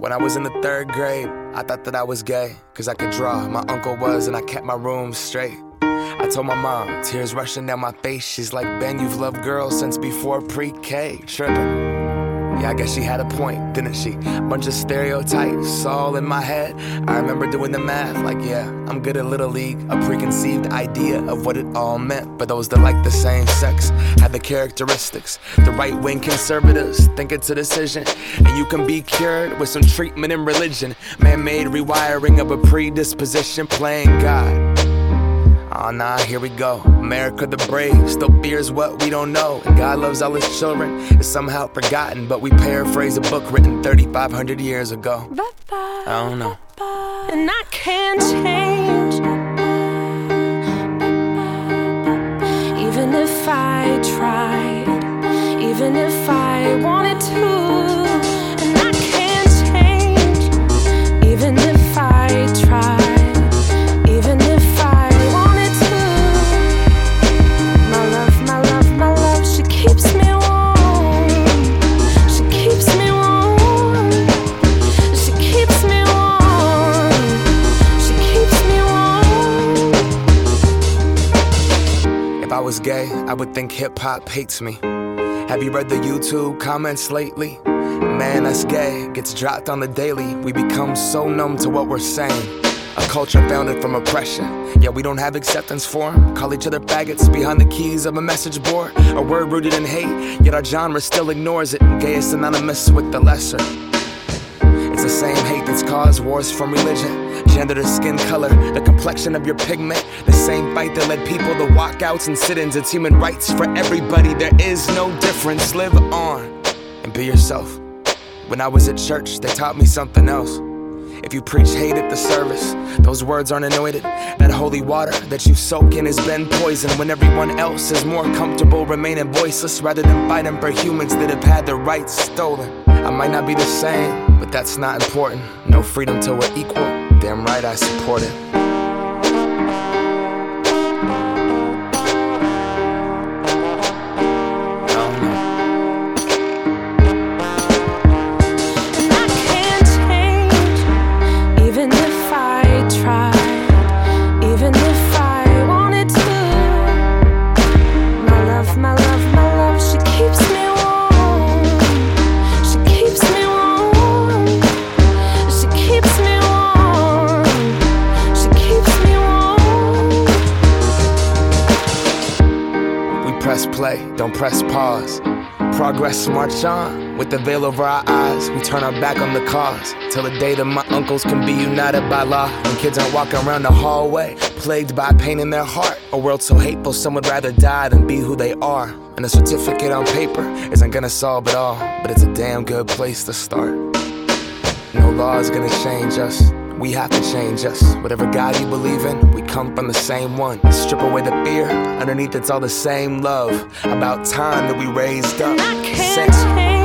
When I was in the 3rd grade, I thought that I was gay, cause I could draw. My uncle was, and I kept my room straight. I told my mom, tears rushing down my face. She's like, Ben, you've loved girls since before pre-K. Trippin'. Yeah, I guess she had a point, didn't she? Bunch of stereotypes all in my head. I remember doing the math, like, yeah, I'm good at Little League. A preconceived idea of what it all meant. But those that like the same sex had the characteristics. The right-wing conservatives think it's a decision, and you can be cured with some treatment and religion. Man-made rewiring of a predisposition, playing God. Oh nah, here we go. America the brave still fears what we don't know. And God loves all his children, it's somehow forgotten. But we paraphrase a book written 3,500 years ago. I don't know. And I can't change, even if I tried, even if I wanted to. And I can't change, even if I tried. If I was gay, I would think hip-hop hates me. Have you read the YouTube comments lately? Man, that's gay, gets dropped on the daily. We become so numb to what we're saying. A culture founded from oppression. Yeah, we don't have acceptance for 'em. Call each other faggots behind the keys of a message board. A word rooted in hate, yet our genre still ignores it. Gay is synonymous with the lesser. It's the same hate that's caused wars from religion, gender to skin color, the complexion of your pigment. The same fight that led people to walkouts and sit-ins. It's human rights for everybody. There is no difference. Live on and be yourself. When I was at church, they taught me something else. If you preach hate at the service, those words aren't anointed. That holy water that you soak in has been poisoned. When everyone else is more comfortable remaining voiceless rather than fighting for humans that have had their rights stolen. I might not be the same, but that's not important. No freedom till we're equal. Damn right I support it. Press play, don't press pause. Progress march on, with the veil over our eyes. We turn our back on the cause, till the day that my uncles can be united by law. When kids aren't walking around the hallway, plagued by pain in their heart. A world so hateful, some would rather die than be who they are. And a certificate on paper isn't gonna solve it all, but it's a damn good place to start. No law is gonna change us. We have to change us. Whatever God you believe in, we come from the same one. Strip away the fear, underneath it's all the same love. About time that we raised up. I can't change.